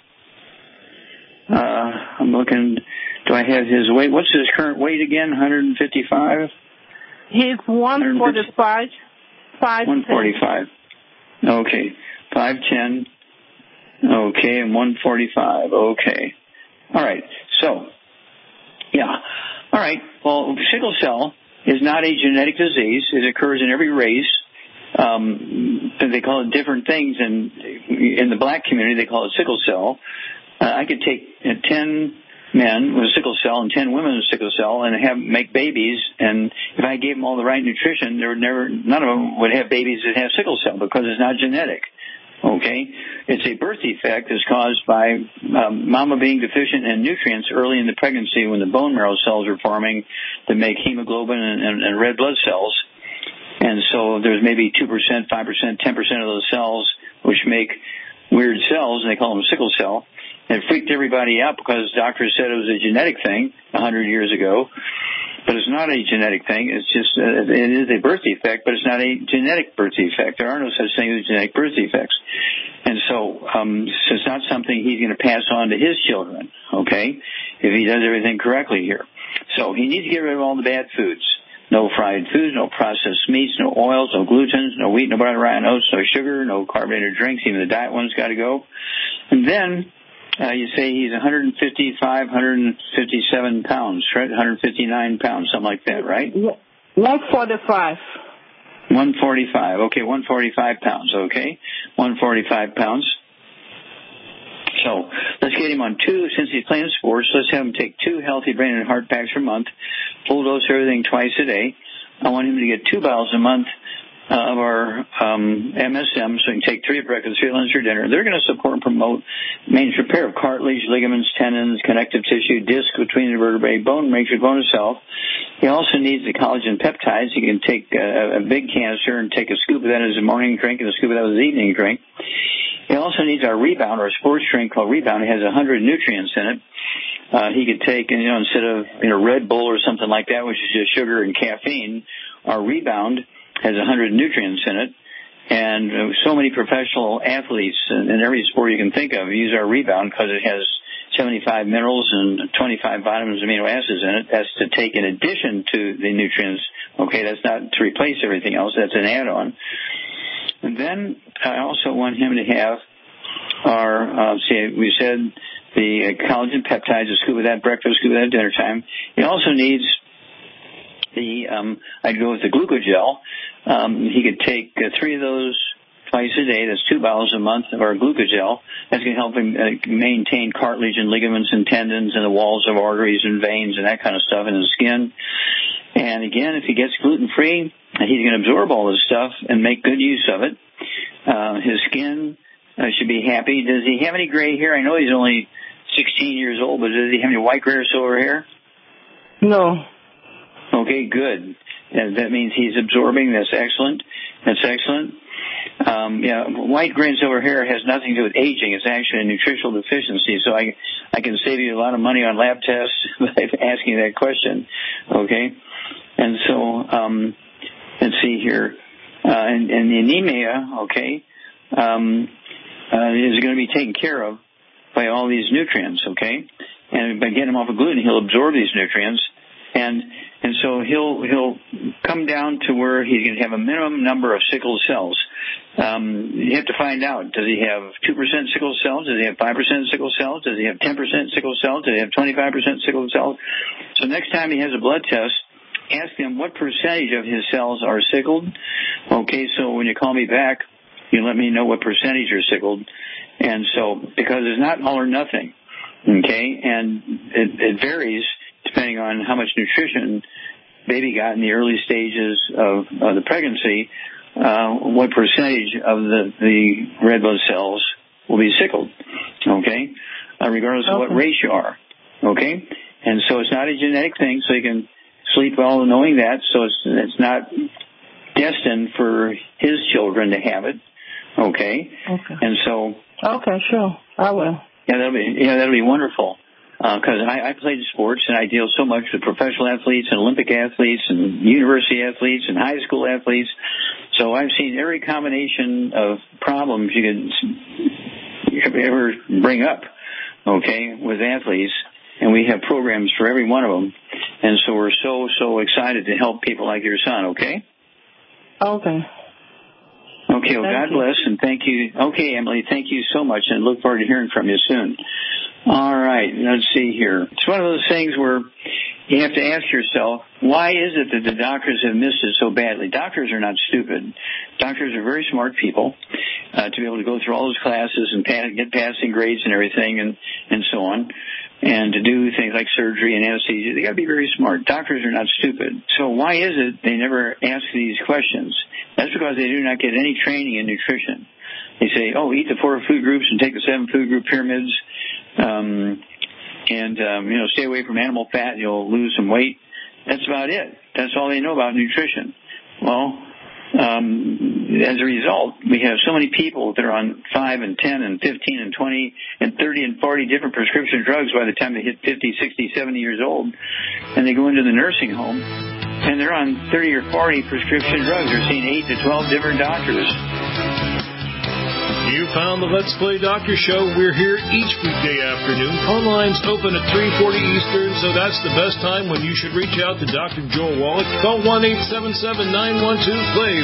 I'm looking. Do I have his weight? What's his current weight again? 155? He's 145. 145. Okay. 5'10". Okay, and 145. Okay. All right. So, yeah. All right. Well, sickle cell is not a genetic disease. It occurs in every race. They call it different things. In the black community, they call it sickle cell. I could take 10 men with sickle cell and 10 women with sickle cell and make babies. And if I gave them all the right nutrition, none of them would have babies that have sickle cell because it's not genetic. Okay, it's a birth defect that's caused by mama being deficient in nutrients early in the pregnancy when the bone marrow cells are forming that make hemoglobin and red blood cells. And so there's maybe 2%, 5%, 10% of those cells which make weird cells, and they call them sickle cell. And it freaked everybody out because doctors said it was a genetic thing 100 years ago. But it's not a genetic thing. It's just, it is a birth defect, but it's not a genetic birth defect. There are no such thing as genetic birth defects. And so it's not something he's going to pass on to his children, okay, if he does everything correctly here. So he needs to get rid of all the bad foods. No fried foods, no processed meats, no oils, no glutens, no wheat, no butter, rye, and oats, no sugar, no carbonated drinks. Even the diet one's got to go. And then you say he's 155, 157 pounds, right? 159 pounds, something like that, right? 145. 145. Okay, 145 pounds. Okay, 145 pounds. So let's get him on two, since he's playing sports, let's have him take 2 healthy brain and heart packs per month, full dose of everything twice a day. I want him to get 2 bottles a month of our MSM, so he can take 3 at breakfast, 3 at lunch, or dinner. They're going to support and promote maintenance repair of cartilage, ligaments, tendons, connective tissue, disc between the vertebrae, bone matrix, bone itself. He also needs the collagen peptides. He can take a big canister and take a scoop of that as a morning drink and a scoop of that as an evening drink. He also needs our Rebound, our sports drink called Rebound. It has 100 nutrients in it. He could take, instead of Red Bull or something like that, which is just sugar and caffeine, our Rebound has 100 nutrients in it. And so many professional athletes in every sport you can think of use our Rebound because it has 75 minerals and 25 vitamins and amino acids in it. That's to take in addition to the nutrients. Okay, that's not to replace everything else. That's an add-on. And then I also want him to have our, we said the collagen peptides, a scoop of that breakfast, a scoop of that dinner time. He also needs the, I'd go with the glucogel. He could take 3 of those twice a day. That's 2 bottles a month of our glucogel. That's going to help him maintain cartilage and ligaments and tendons and the walls of arteries and veins and that kind of stuff in his skin. And again, if he gets gluten-free, he's going to absorb all this stuff and make good use of it. His skin should be happy. Does he have any gray hair? I know he's only 16 years old, but does he have any white, gray, or silver hair? No. Okay, good. That means he's absorbing. That's excellent. That's excellent. White, gray, and silver hair has nothing to do with aging. It's actually a nutritional deficiency. So I can save you a lot of money on lab tests by asking that question. Okay? And so, let's see here. And the anemia, okay, is going to be taken care of by all these nutrients, okay? And by getting him off of gluten, he'll absorb these nutrients. And so he'll come down to where he's going to have a minimum number of sickle cells. You have to find out, does he have 2% sickle cells? Does he have 5% sickle cells? Does he have 10% sickle cells? Does he have 25% sickle cells? So next time he has a blood test, ask him what percentage of his cells are sickled. Okay, so when you call me back, you let me know what percentage are sickled. And so, because it's not all or nothing, okay, and it varies depending on how much nutrition baby got in the early stages of the pregnancy, what percentage of the red blood cells will be sickled, okay, regardless of what race you are, okay? And so it's not a genetic thing, so you can sleep well knowing that, so it's not destined for his children to have it, okay? Okay. And so... Okay, sure, I will. Yeah, that'll be wonderful. Because I played sports and I deal so much with professional athletes and Olympic athletes and university athletes and high school athletes. So I've seen every combination of problems you could ever bring up, okay, with athletes. And we have programs for every one of them. And so we're so excited to help people like your son, okay? Okay. Okay, well, God bless and thank you. Okay, Emily, thank you so much and look forward to hearing from you soon. All right, let's see here. It's one of those things where you have to ask yourself, why is it that the doctors have missed it so badly? Doctors are not stupid. Doctors are very smart people to be able to go through all those classes and get passing grades and everything and so on, and to do things like surgery and anesthesia. They got to be very smart. Doctors are not stupid. So why is it they never ask these questions? That's because they do not get any training in nutrition. They say, oh, eat the 4 food groups and take the 7 food group pyramids, stay away from animal fat, you'll lose some weight. That's about it. That's all they know about nutrition. Well, as a result, we have so many people that are on 5 and 10 and 15 and 20 and 30 and 40 different prescription drugs by the time they hit 50, 60, 70 years old, and they go into the nursing home, and they're on 30 or 40 prescription drugs. They're seeing 8 to 12 different doctors. You found the Let's Play Doctor Show. We're here each weekday afternoon. Phone lines open at 3:40 Eastern, so that's the best time when you should reach out to Dr. Joel Wallach. Call 1-877-912-PLAY,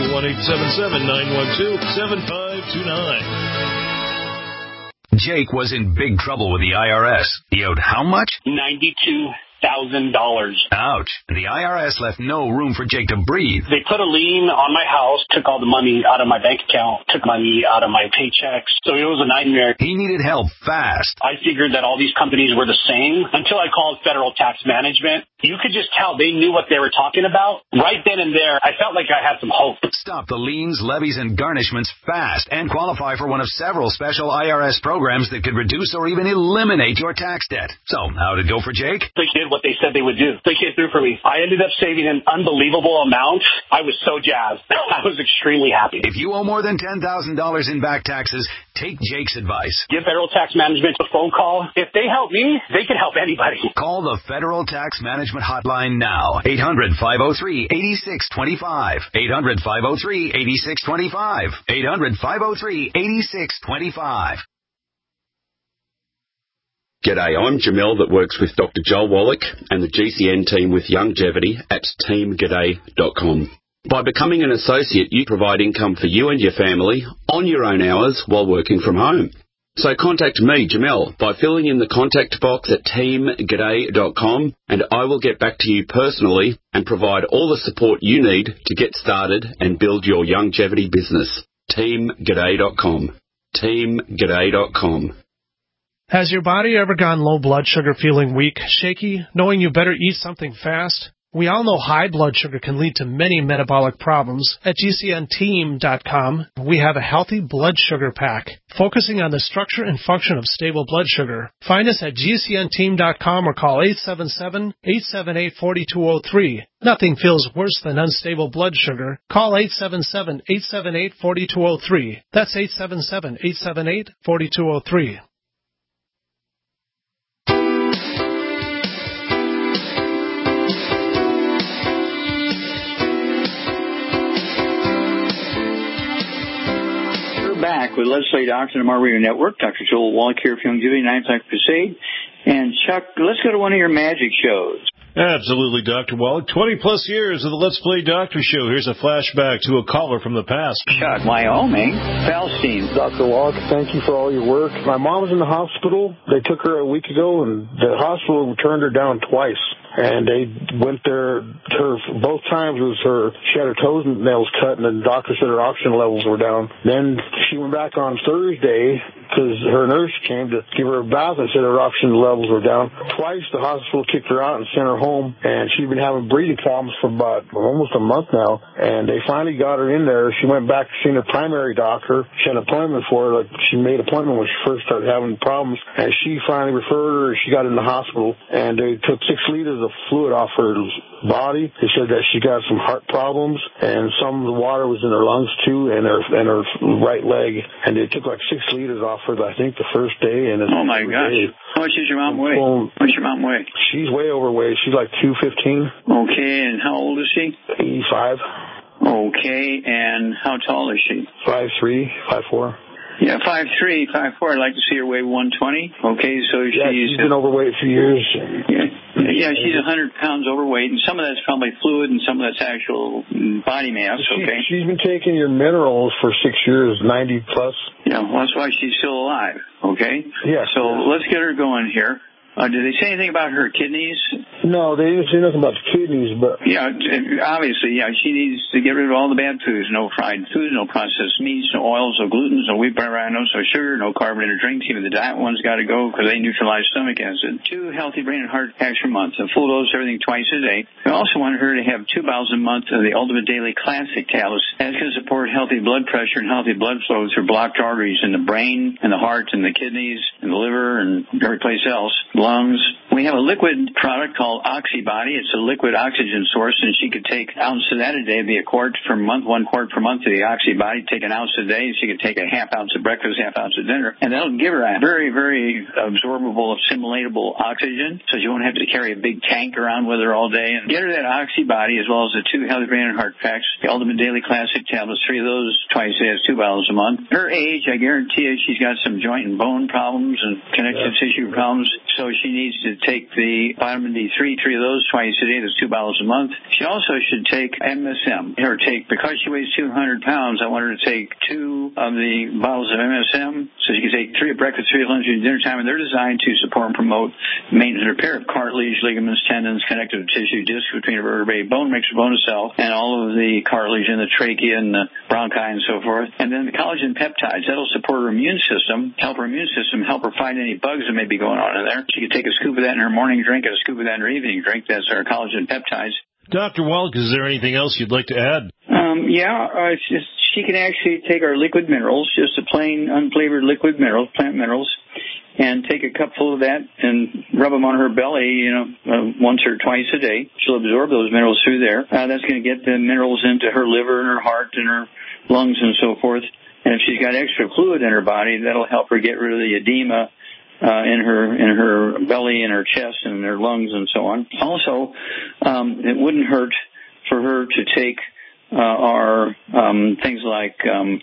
1-877-912-7529. Jake was in big trouble with the IRS. He owed how much? $92,000. Ouch. The IRS left no room for Jake to breathe. They put a lien on my house, took all the money out of my bank account, took money out of my paychecks. So it was a nightmare. He needed help fast. I figured that all these companies were the same until I called Federal Tax Management. You could just tell they knew what they were talking about. Right then and there, I felt like I had some hope. Stop the liens, levies, and garnishments fast and qualify for one of several special IRS programs that could reduce or even eliminate your tax debt. So, how'd it go for Jake? They did what they said they would do. They came through for me. I ended up saving an unbelievable amount. I was so jazzed. I was extremely happy. If you owe more than $10,000 in back taxes, take Jake's advice. Give Federal Tax Management a phone call. If they help me, they can help anybody. Call the Federal Tax Management Hotline now. 800-503-8625. 800-503-8625. 800-503-8625. G'day, I'm Jamel that works with Dr. Joel Wallach and the GCN team with Longevity at teamg'day.com. By becoming an associate, you provide income for you and your family on your own hours while working from home. So contact me, Jamel, by filling in the contact box at teamg'day.com, and I will get back to you personally and provide all the support you need to get started and build your longevity business. teamg'day.com. teamg'day.com. Has your body ever gone low blood sugar, feeling weak, shaky, knowing you better eat something fast? We all know high blood sugar can lead to many metabolic problems. At GCNteam.com, we have a healthy blood sugar pack, focusing on the structure and function of stable blood sugar. Find us at GCNteam.com or call 877-878-4203. Nothing feels worse than unstable blood sugar. Call 877-878-4203. That's 877-878-4203. Back with Let's Play Doctor and our Radio Network. Dr. Joel Wallach here for Longevity 9 O'Clock Crusade. And Chuck, let's go to one of your magic shows. Absolutely, Dr. Wallach. 20-plus years of the Let's Play Doctor Show. Here's a flashback to a caller from the past. Chuck, Wyoming. Falstein. Dr. Wallach, thank you for all your work. My mom was in the hospital. They took her a week ago, and the hospital turned her down twice. And they went there, both times she had her toenails cut, and the doctor said her oxygen levels were down. Then she went back on Thursday because her nurse came to give her a bath and said her oxygen levels were down. Twice the hospital kicked her out and sent her home, and she'd been having breathing problems for about almost a month now. And they finally got her in there. She went back to see her primary doctor. She had an appointment for her. She made an appointment when she first started having problems, and she finally referred her. She got in the hospital, and they took 6 liters of fluid off her body. They said that she got some heart problems, and some of the water was in her lungs too, and her right leg. And they took like 6 liters off her, I think, the first day. And oh my gosh! How much does your mom weigh? What's your mom weigh? She's way overweight. She's like 215. Okay, and how old is she? 85. Okay, and how tall is she? 5'3", 5'4". Yeah, 5'3", 5'4". I'd like to see her weigh 120. Okay, so she's been overweight for years. Yeah, she's 100 pounds overweight, and some of that's probably fluid, and some of that's actual body mass. Okay, she's been taking your minerals for 6 years, 90 plus. Yeah, well, that's why she's still alive. Okay. Yeah. So let's get her going here. Did they say anything about her kidneys? No, they didn't say nothing about the kidneys, but... Yeah, obviously, she needs to get rid of all the bad foods. No fried foods, no processed meats, no oils, no gluten, no wheat bran, no sugar, no carbonated drinks. Even the diet ones got to go because they neutralize stomach acid. 2 healthy brain and heart packs per month. A full dose of everything twice a day. We also want her to have 2 bottles a month of the Ultimate Daily Classic tablets. That's going to support healthy blood pressure and healthy blood flow through blocked arteries in the brain and the heart and the kidneys and the liver and every place else. Lungs. We have a liquid product called Oxybody. It's a liquid oxygen source, and she could take an ounce of that a day. It'd be a quart per month, 1 quart per month of the Oxybody. Take an ounce a day. She could take a half ounce of breakfast, half ounce of dinner, and that'll give her a very, very absorbable, assimilatable oxygen, so she won't have to carry a big tank around with her all day. And get her that Oxybody as well as the 2 healthy brain and heart packs, the Ultimate Daily Classic tablets, 3 of those twice a day. That's 2 bottles a month. Her age, I guarantee you, she's got some joint and bone problems and connective tissue problems, so she needs to take the vitamin D3, 3 of those twice a day. That's 2 bottles a month. She also should take MSM. Because she weighs 200 pounds, I want her to take 2 of the bottles of MSM. So she can take 3 at breakfast, 3 at lunch, and dinner time. And they're designed to support and promote maintenance and repair of cartilage, ligaments, tendons, connective tissue, discs between vertebrae, bone mixture, bone itself, and all of the cartilage in the trachea and the bronchi and so forth. And then the collagen peptides. That'll support her immune system, help her fight any bugs that may be going on in there. She can take a scoop of that in her morning drink and a scoop of that in her evening drink. That's our collagen peptides. Dr. Wallach, is there anything else you'd like to add? It's just she can actually take our liquid minerals, just a plain unflavored liquid minerals, plant minerals, and take a cupful of that and rub them on her belly, once or twice a day. She'll absorb those minerals through there. That's going to get the minerals into her liver and her heart and her lungs and so forth. And if she's got extra fluid in her body, that'll help her get rid of the edema in her belly and her chest and her lungs and so on. Also, it wouldn't hurt for her to take our things like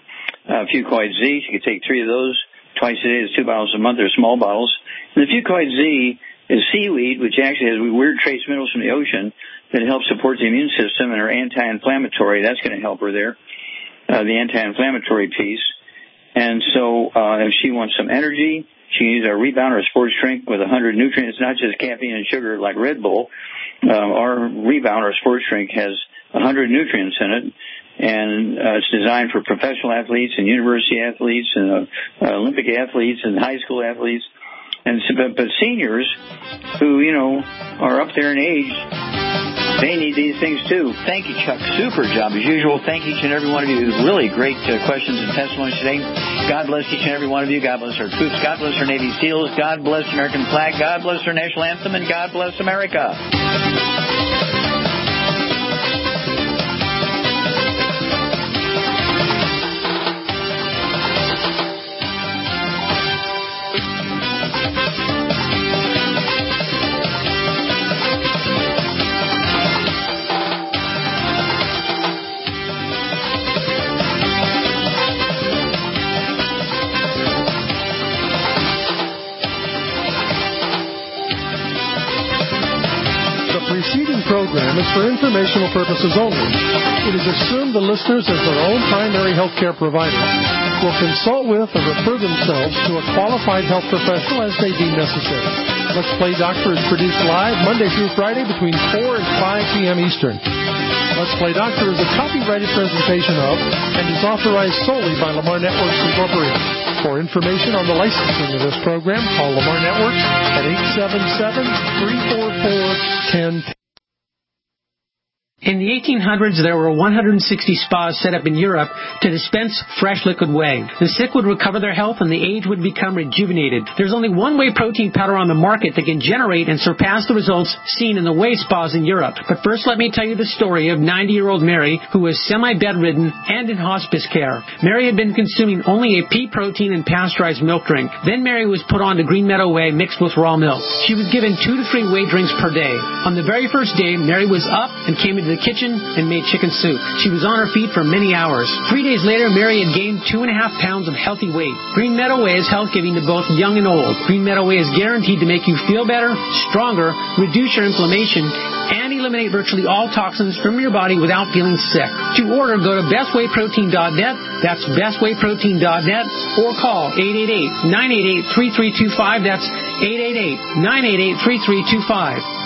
Fucoid Z. She could take 3 of those twice a day. It's 2 bottles a month. They're small bottles. And the Fucoid Z is seaweed, which actually has weird trace minerals from the ocean that help support the immune system and are anti-inflammatory. That's going to help her there, the anti-inflammatory piece. And so if she wants some energy, she can use our Rebound or Sports Drink with 100 nutrients, not just caffeine and sugar like Red Bull. Our Rebound or Sports Drink has 100 nutrients in it, and it's designed for professional athletes and university athletes and Olympic athletes and high school athletes. But seniors who, are up there in age, they need these things too. Thank you, Chuck. Super job as usual. Thank each and every one of you. Really great questions and testimonies today. God bless each and every one of you. God bless our troops. God bless our Navy SEALs. God bless the American flag. God bless our national anthem. And God bless America. Program is for informational purposes only. It is assumed the listeners, as their own primary health care provider, will consult with or refer themselves to a qualified health professional as they deem necessary. Let's Play Doctor is produced live Monday through Friday between 4 and 5 p.m. Eastern. Let's Play Doctor is a copyrighted presentation of and is authorized solely by Lamar Networks Incorporated. For information on the licensing of this program, call Lamar Networks at 877-344-1010. In the 1800s, there were 160 spas set up in Europe to dispense fresh liquid whey. The sick would recover their health and the aged would become rejuvenated. There's only one whey protein powder on the market that can generate and surpass the results seen in the whey spas in Europe. But first, let me tell you the story of 90-year-old Mary, who was semi-bedridden and in hospice care. Mary had been consuming only a pea protein and pasteurized milk drink. Then Mary was put on to Green Meadow Whey mixed with raw milk. She was given 2 to 3 whey drinks per day. On the very first day, Mary was up and came into the kitchen and made chicken soup. She was on her feet for many hours. 3 days later, Mary had gained 2.5 pounds of healthy weight. Green Meadow Whey is health-giving to both young and old. Green Meadow Whey is guaranteed to make you feel better, stronger, reduce your inflammation, and eliminate virtually all toxins from your body without feeling sick. To order, go to bestwayprotein.net. That's bestwayprotein.net, or call 888-988-3325. That's 888-988-3325.